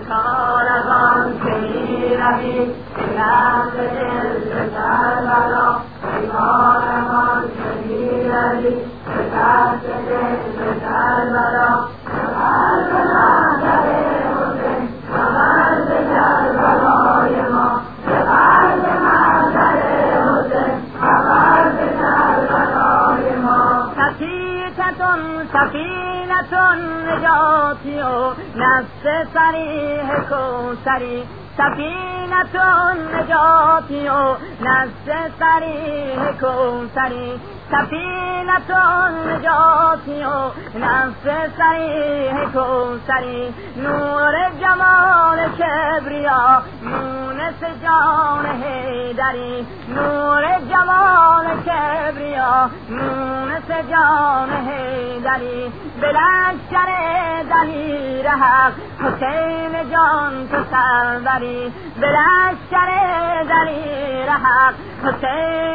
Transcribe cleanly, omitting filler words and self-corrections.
کار از آن که میروی به نزد دل به کربلا کار از آن که میروی به نزد دل به کربلا خبر به محضر حسین خبر به کربلای ما خبر به محضر حسین خبر به کربلای ما سفینتون نجاتی و نفس صریح کوثری سفینتون نجاتی و نفس صریح کوثری سفینتون نجاتی و نفس صریح کوثری نور جمال کبریا مونس جان حیدری نور جمال کبریا مونس جان حیدری بلشکر دلیر حق حسین جان تو سروری بلشکر دلیر حق حسین